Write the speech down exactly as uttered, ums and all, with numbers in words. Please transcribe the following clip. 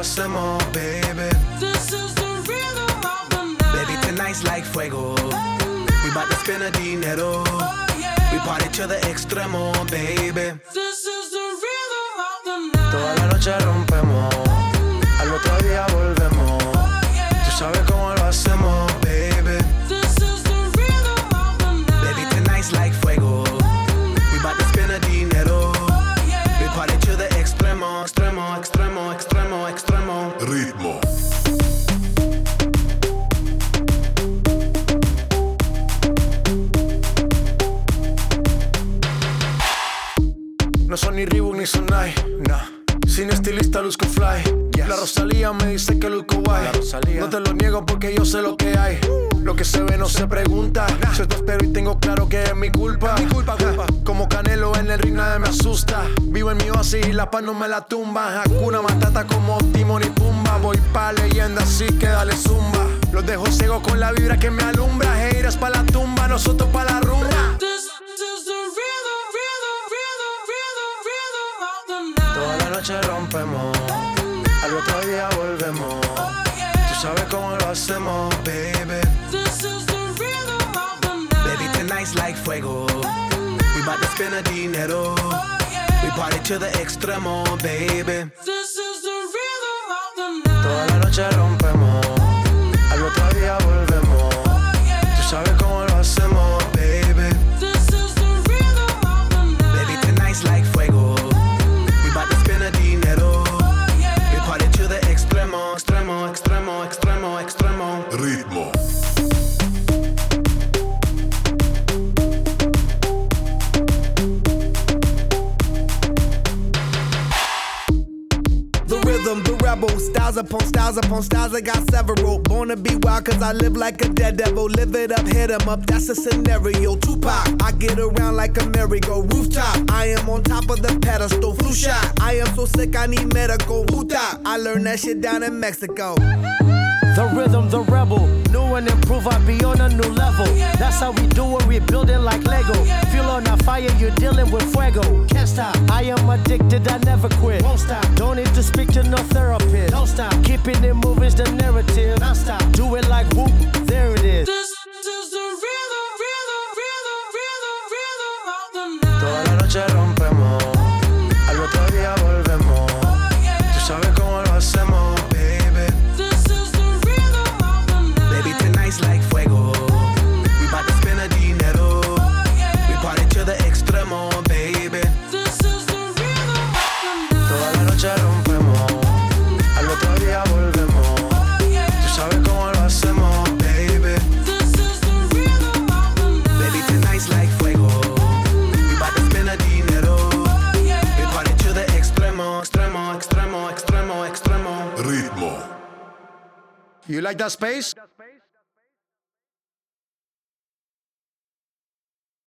hacemos, baby. This is the rhythm of the night. Baby, tonight's like fuego. We bout to spend the dinero. Oh, yeah. We party to the extremo, baby. This is the rhythm of the night. Toda la noche rompemos, al otro día volvemos. Oh, yeah. Tú sabes cómo lo hacemos, baby. This is the rhythm of the night. Baby, tonight's like fuego. We bout to spend the dinero. Oh, yeah. We party to the extremo, extremo, extremo, extremo, extremo. Ritmo. No son ni Reebok ni Sonai, nah. Sin estilista luzco fly, yes. La Rosalía me dice que luzco guay. No te lo niego porque yo sé lo que hay. Lo que se ve no se pregunta, nah. Yo te espero y tengo claro que es mi culpa, mi culpa, culpa. Como Canelo en el ring nadie me asusta. Vivo en mi oasis y la paz no me la tumba. Hakuna Matata como Timon y Pumba. Voy pa' leyenda así que dale zumba. Los dejo ciego con la vibra que me alumbra. Heiras pa' la tumba, nosotros pa' la rumba. This is the rhythm, rhythm, rhythm, rhythm, rhythm of the night. Toda la noche rompemos, al otro día volvemos. Oh, yeah. Tú sabes cómo lo hacemos, baby. This is the rhythm of the night. Baby, tonight's like fuego. We bout to spend the dinero. Oh, yeah. We party to the extremo, baby. This is the rhythm of the night. Toda la noche rompemos, al otro día volvemos. Oh, yeah. Tú sabes cómo lo hacemos, baby. This is the rhythm of the night. Baby, tonight's like fuego. We bout to spend the dinero. Oh, yeah. We party to the extremo, extremo, extremo, extremo, extremo. Ritmo. The rhythm, the rebel, styles upon styles upon styles, I got several. Born to be wild cause I live like a dead devil. Live it up, hit 'em up, that's a scenario. Tupac, I get around like a merry-go rooftop. I am on top of the pedestal, flu shot. I am so sick I need medical. Huta, I learned that shit down in Mexico. The rhythm, the rebel. New and improve, I be on a new level. That's how we do it, we building like Lego. Feel on a fire, you're dealing with fuego. Can't stop, I am addicted, I never quit. Won't stop, don't need to speak to no therapist. Don't stop, keeping it moving's the narrative. Non stop, do it like whoop, there it is. This is the rhythm, rhythm, rhythm, rhythm, rhythm of the night. Toda la noche rompemos, al otro día volvemos. Oh, yeah. Tú sabes cómo lo hacemos, baby. This is the rhythm of the night. Baby, tonight's like fuego. We bout to spend the dinero. Oh, yeah. We party to the extremo, baby. This is the rhythm of the night. Toda la noche rompemos, al otro día volvemos. Oh, yeah. Tú sabes cómo lo hacemos, baby. This is the rhythm of the night. Baby, tonight's like fuego. We bout to spend the dinero. Oh, yeah. We party to the extremo, extremo, extremo, extremo, extremo. Ritmo. You like that space?